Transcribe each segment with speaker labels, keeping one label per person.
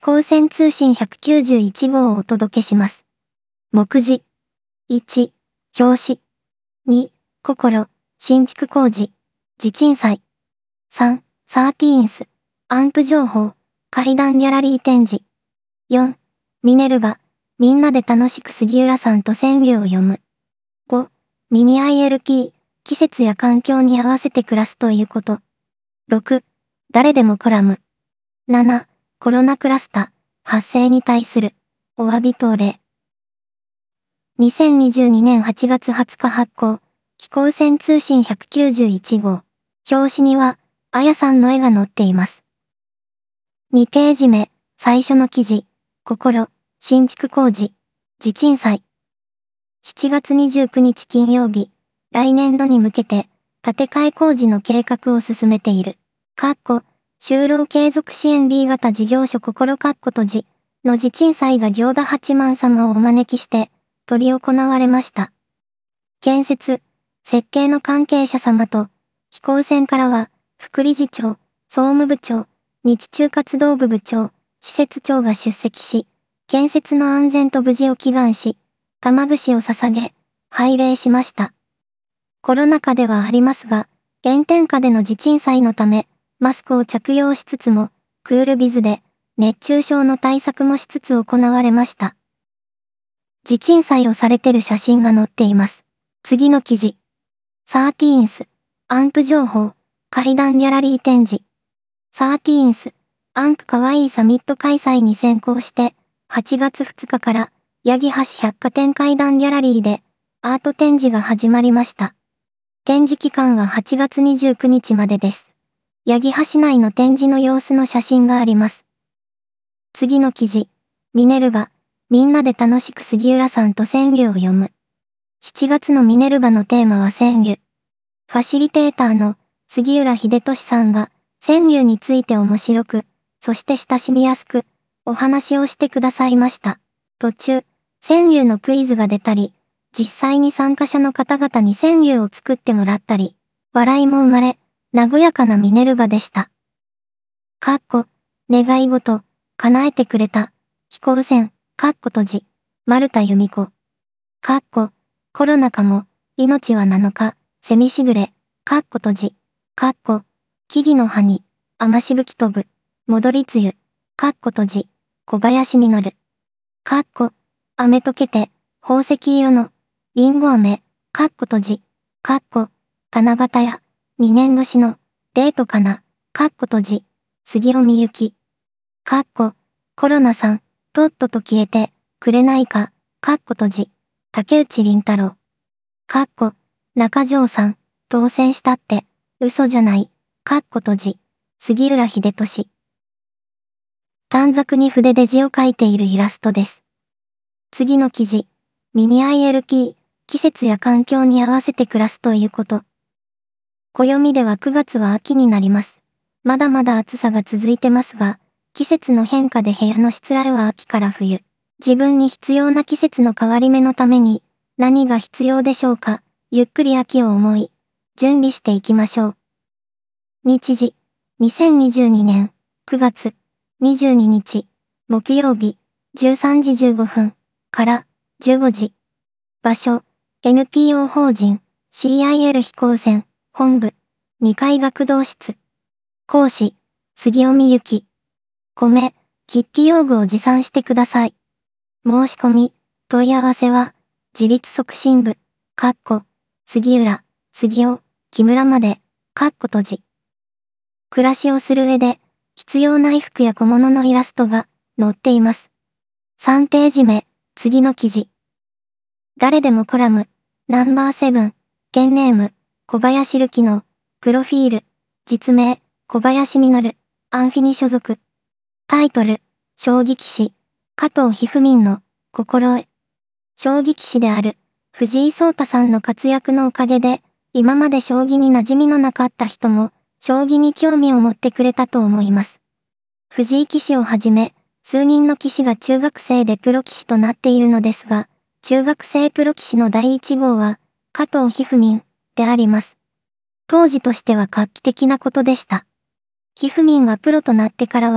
Speaker 1: 高専通信191号をお届けします。目次。1、表紙。2、心、新築工事、地鎮祭。3、サーティーンス、アンプ情報、階段ギャラリー展示。4、ミネルヴァ、みんなで楽しく杉浦さんと川柳を読む。5、ミニ ILP、季節や環境に合わせて暮らすということ。6、誰でもコラム。7、コロナクラスター、発生に対する、お詫び等例。2022年8月20日発行、機構線通信191号。表紙には、あやさんの絵が載っています。2ページ目、最初の記事、心、新築工事、地鎮祭。7月29日金曜日、来年度に向けて、建て替え工事の計画を進めている。就労継続支援 B 型事業所心閉じの地鎮祭が行田八幡様をお招きして、執り行われました。建設、設計の関係者様と、機構線からは、副理事長、総務部長、日中活動部部長、施設長が出席し、建設の安全と無事を祈願し、玉串を捧げ、拝礼しました。コロナ禍ではありますが、炎天下での地鎮祭のため、マスクを着用しつつも、クールビズで、熱中症の対策もしつつ行われました。地鎮祭をされてる写真が載っています。次の記事。サーティーンス、アンプ情報、階段ギャラリー展示。サーティーンス、アンプかわいいサミット開催に先行して、8月2日から、八木橋百貨店階段ギャラリーで、アート展示が始まりました。展示期間は8月29日までです。八木橋内の展示の様子の写真があります。次の記事。ミネルヴァ、みんなで楽しく杉浦さんと川柳を読む。7月のミネルヴァのテーマは川柳。ファシリテーターの杉浦秀俊さんが川柳について面白く、そして親しみやすくお話をしてくださいました。途中、川柳のクイズが出たり、実際に参加者の方々に川柳を作ってもらったり、笑いも生まれ、和やかなミネルヴァでした。願い事、叶えてくれた、飛行船、閉じ、丸田由美子。コロナ禍も、命は7日、セミしぐれ、閉じ、木々の葉に、雨しぶき飛ぶ、戻り梅雨、閉じ、小林実。雨溶けて、宝石色の、りんご飴、閉じ、七夕や、2年越しの、デートかな、閉じ、杉尾みゆき。コロナさん、とっとと消えて、くれないか、閉じ、竹内凛太郎。中条さん、当選したって、嘘じゃない、閉じ、杉浦秀俊。短冊に筆で字を書いているイラストです。次の記事。ミニ ILP、季節や環境に合わせて暮らすということ。暦では9月は秋になります。まだまだ暑さが続いてますが、季節の変化で部屋のしつらいは秋から冬。自分に必要な季節の変わり目のために、何が必要でしょうか。ゆっくり秋を思い、準備していきましょう。日時、2022年9月22日、木曜日、13時15分から15時。場所、NPO 法人 CIL 飛行船本部2階学童室。講師、杉尾みゆき。米、筆記用具を持参してください。申し込み、問い合わせは、自立促進部、杉浦、杉尾、木村まで、閉じ。暮らしをする上で、必要な衣服や小物のイラストが載っています。3ページ目、次の記事。誰でもコラム、ナンバー7、ペンネーム、小林るきの、プロフィール、実名、小林実、アンフィニ所属。タイトル、将棋棋士、加藤一二三の、心得。将棋棋士である、藤井聡太さんの活躍のおかげで、今まで将棋に馴染みのなかった人も、将棋に興味を持ってくれたと思います。藤井棋士をはじめ、数人の棋士が中学生でプロ棋士となっているのですが、中学生プロ棋士の第1号は、加藤一二三であります。当時としては画期的なことでした。一二三はプロとなってからは、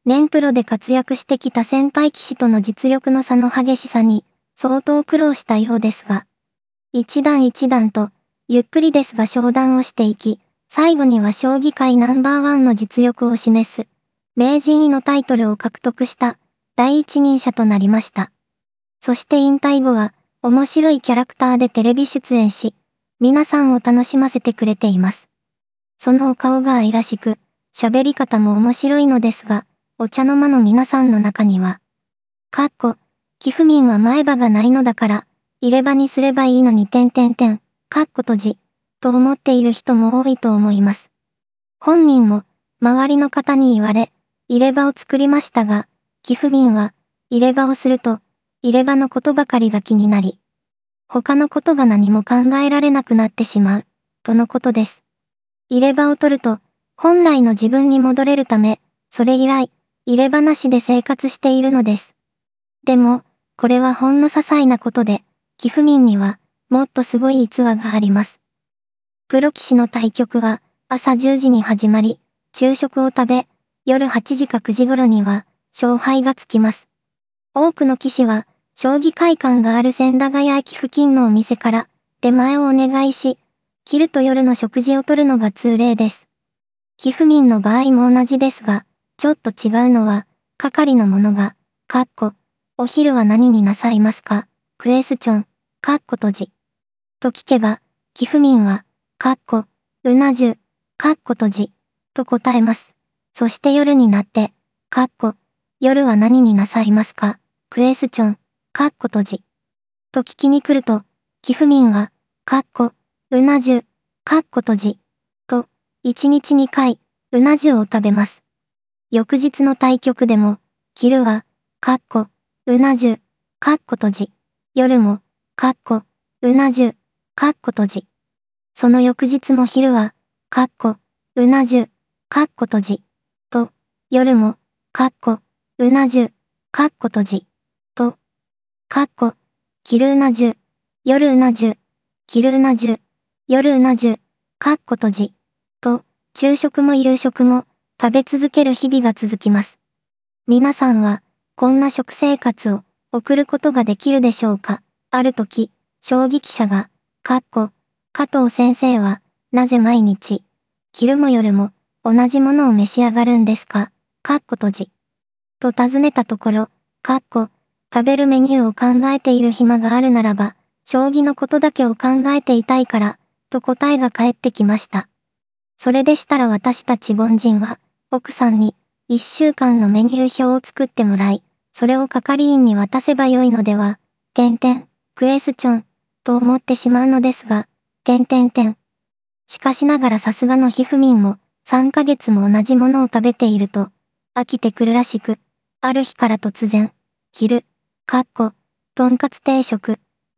Speaker 1: 年プロで活躍してきた先輩棋士との実力の差の激しさに相当苦労したようですが、一段一段とゆっくりですが昇段をしていき、最後には将棋界ナンバーワンの実力を示す、名人位のタイトルを獲得した第一人者となりました。そして引退後は面白いキャラクターでテレビ出演し、皆さんを楽しませてくれています。そのお顔が愛らしく、喋り方も面白いのですが、お茶の間の皆さんの中には、貴婦民は前歯がないのだから、入れ歯にすればいいのに閉じ、と思っている人も多いと思います。本人も、周りの方に言われ、入れ歯を作りましたが、貴婦民は、入れ歯をすると、入れ歯のことばかりが気になり、他のことが何も考えられなくなってしまう、とのことです。入れ歯を取ると、本来の自分に戻れるため、それ以来、入れ歯なしで生活しているのです。でも、これはほんの些細なことで、貴婦民には、もっとすごい逸話があります。プロ棋士の対局は、朝10時に始まり、昼食を食べ、夜8時か9時頃には、勝敗がつきます。多くの棋士は、将棋会館がある千駄ヶ谷駅付近のお店から、出前をお願いし、昼と夜の食事をとるのが通例です。貴婦民の場合も同じですが、ちょっと違うのは、係の者が、お昼は何になさいますか、クエスチョン、と聞けば、貴婦民は、うな重、と答えます。そして夜になって、夜は何になさいますか、クエスチョン、と聞きに来ると、貴婦民は、うな重、と、1日2回、うな重を食べます。翌日の対局でも、昼は、うな重、夜も、うな重、その翌日も昼は、うな重、と、夜も、うな重、と、昼うな重、夜うな重、昼うな重、夜うな重、と、昼食も夕食も食べ続ける日々が続きます。皆さんは、こんな食生活を送ることができるでしょうか。ある時、将棋記者が、加藤先生は、なぜ毎日、昼も夜も同じものを召し上がるんですか、と尋ねたところ、食べるメニューを考えている暇があるならば、将棋のことだけを考えていたいから、と答えが返ってきました。それでしたら私たち凡人は、奥さんに、1週間のメニュー表を作ってもらい、それを係員に渡せばよいのでは、クエスチョン、と思ってしまうのですが、しかしながらさすがの貴婦民も、3ヶ月も同じものを食べていると、飽きてくるらしく、ある日から突然、昼、とんかつ定食、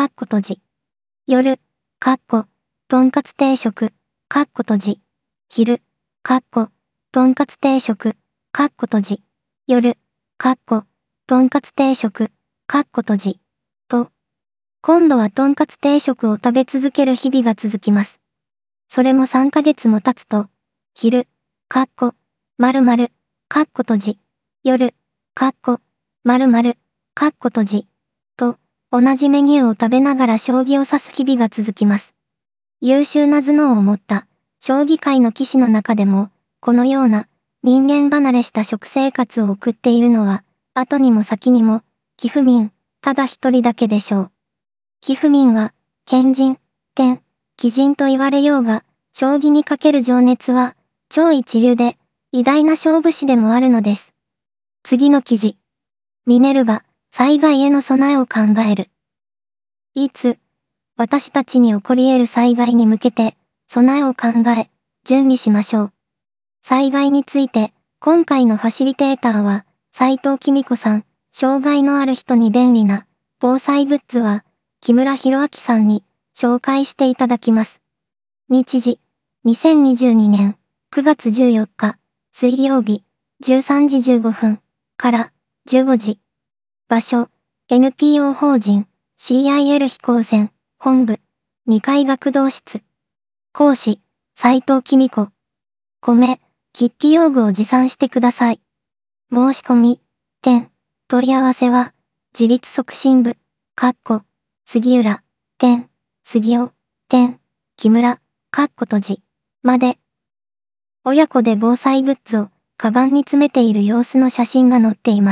Speaker 1: 夜、とんかつ定食、昼、とんかつ定食、夜、とんかつ定食、と、今度はとんかつ定食を食べ続ける日々が続きます。それも3ヶ月も経つと、昼、〇〇、夜、〇〇、と、同じメニューを食べながら将棋を指す日々が続きます。優秀な頭脳を持った、将棋界の棋士の中でも、このような、人間離れした食生活を送っているのは、後にも先にも、貴婦民、ただ一人だけでしょう。貴婦民は、賢人、奇人と言われようが、将棋にかける情熱は、超一流で、偉大な勝負師でもあるのです。次の記事。ミネルヴァ、災害への備えを考える。いつ、私たちに起こり得る災害に向けて、備えを考え、準備しましょう。災害について、今回のファシリテーターは、斉藤きみ子さん、障害のある人に便利な、防災グッズは、木村博明さんに、紹介していただきます。日時、2022年9月14日、水曜日、13時15分から15時。場所、NPO 法人 CIL 飛行船本部2階学童室。講師、斉藤きみ子。米、筆記用具を持参してください。 申し込み、問い合わせは、自立促進部、杉浦、杉尾、木村、閉じ、まで。親子で防災グッズを、カバンに詰めている様子の写真が載っています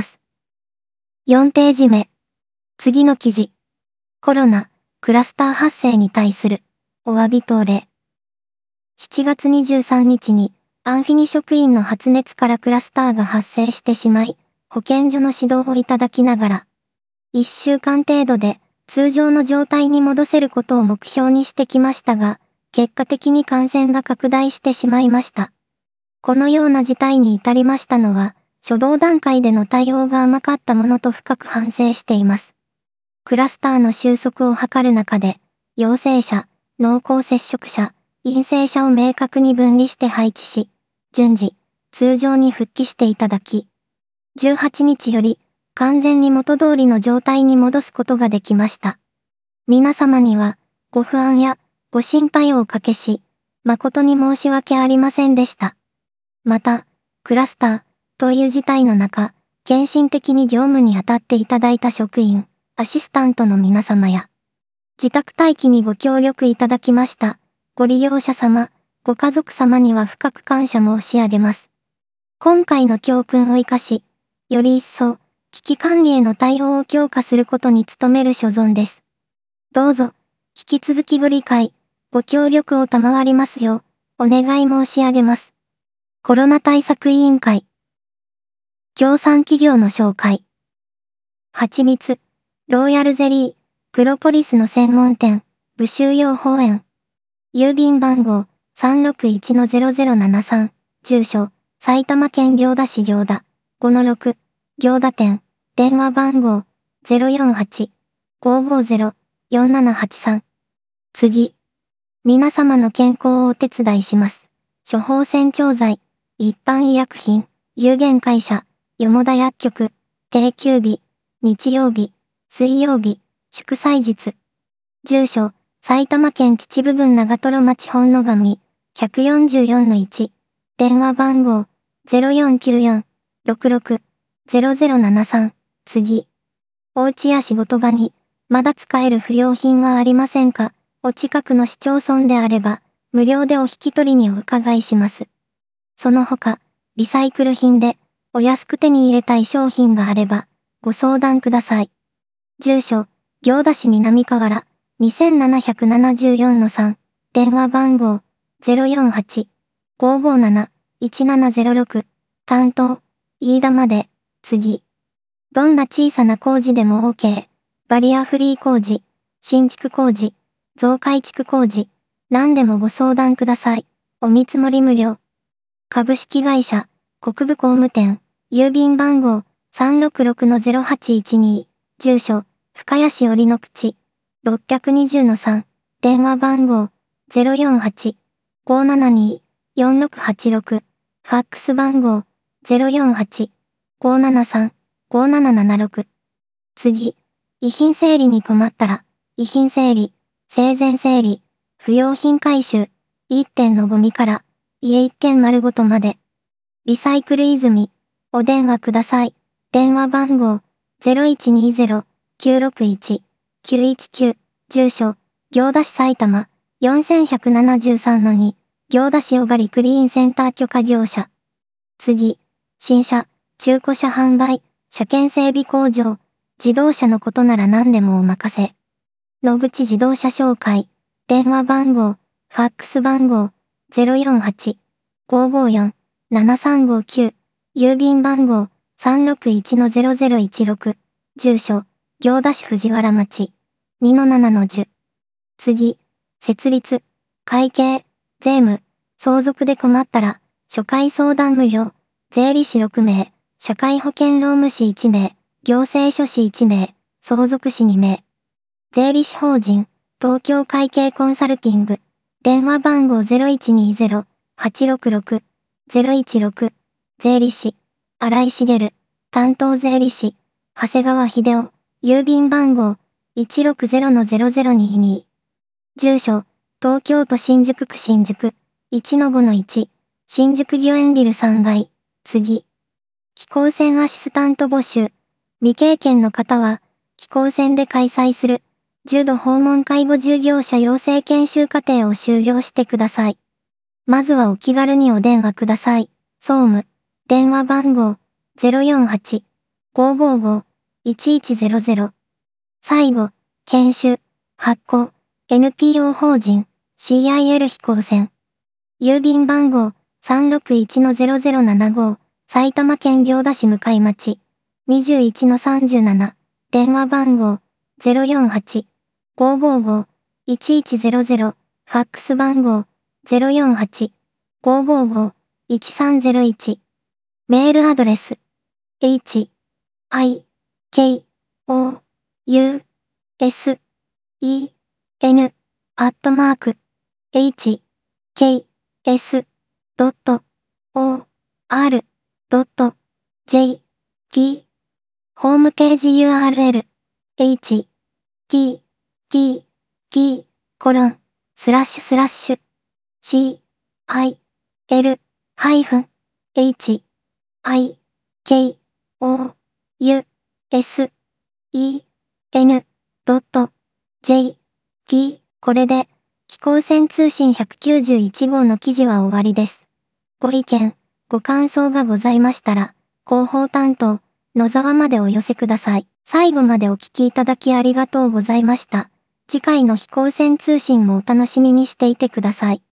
Speaker 1: 。4ページ目。次の記事。コロナ、クラスター発生に対する、お詫び等例。7月23日に、アンフィニ職員の発熱からクラスターが発生してしまい、保健所の指導をいただきながら、1週間程度で通常の状態に戻せることを目標にしてきましたが、結果的に感染が拡大してしまいました。このような事態に至りましたのは、初動段階での対応が甘かったものと深く反省しています。クラスターの収束を図る中で、陽性者、濃厚接触者、陰性者を明確に分離して配置し、順次、通常に復帰していただき、18日より完全に元通りの状態に戻すことができました。皆様にはご不安やご心配をおかけし、誠に申し訳ありませんでした。また、クラスターという事態の中、献身的に業務に当たっていただいた職員、アシスタントの皆様や、自宅待機にご協力いただきましたご利用者様、ご家族様には深く感謝申し上げます。今回の教訓を生かし、より一層、危機管理への対応を強化することに努める所存です。どうぞ、引き続きご理解、ご協力を賜りますよう、お願い申し上げます。コロナ対策委員会。協賛企業の紹介。はちみつ、ローヤルゼリー、プロポリスの専門店、武州養蜂園。郵便番号、361-0073、住所、埼玉県行田市行田、5-6、行田店、電話番号、048-550-4783。次。皆様の健康をお手伝いします。処方箋調剤、一般医薬品、有限会社、よもだ薬局、定休日、日曜日、水曜日、祝祭日。住所、埼玉県秩父郡長瀞町本野上、144-1。電話番号、0494-66-0073。次。お家や仕事場に、まだ使える不要品はありませんか？お近くの市町村であれば、無料でお引き取りにお伺いします。その他、リサイクル品で、お安く手に入れたい商品があれば、ご相談ください。住所、行田市南河原、2774-3。電話番号、048-557-1706。担当、飯田まで、次。どんな小さな工事でも OK。バリアフリー工事、新築工事、増改築工事、何でもご相談ください。お見積もり無料。株式会社、国分工務店、郵便番号、366-0812。住所、深谷市折の口、620-3。電話番号、048-572-4686。ファックス番号、048-573-5776。次。遺品整理に困ったら、遺品整理、生前整理、不要品回収、一点のゴミから、家一軒丸ごとまで。リサイクル泉、お電話ください。電話番号、0120-961-919。住所、行田市埼玉、4173-2。行田市小狩クリーンセンター許可業者。次。新車、中古車販売、車検整備工場。自動車のことなら何でもお任せ。野口自動車紹介。電話番号、ファックス番号、048-554-7359。郵便番号、361-0016。住所、行田市藤原町、2-7-10。次。設立、会計、税務、相続で困ったら、初回相談無料。税理士6名、社会保険労務士1名。行政書士1名、相続士2名。税理士法人、東京会計コンサルティング。電話番号0120-866-016。税理士、新井茂。担当税理士、長谷川秀夫。郵便番号、160-0022。住所、東京都新宿区新宿、1-5-1。新宿御苑ビル3階。次。 飛行船アシスタント募集。未経験の方は、飛行船で開催する、重度訪問介護従業者養成研修課程を修了してください。まずはお気軽にお電話ください。総務。電話番号、048-555-1100。最後、研修、発行、NPO 法人、CIL 飛行船。郵便番号、361-0075、埼玉県行田市向町、21-37、電話番号、048-555-1100、ファックス番号、048-555-1301。メールアドレス、h, i, k, o, u, s, e, n, h, k, s, o, r, j, p ホームページ URL h, t, t, p, c, i, l, h, i, k, o, u, s, e, n, j, p これで、飛行船通信191号の記事は終わりです。ご意見、ご感想がございましたら、広報担当、野沢までお寄せください。最後までお聞きいただきありがとうございました。次回の飛行船通信もお楽しみにしていてください。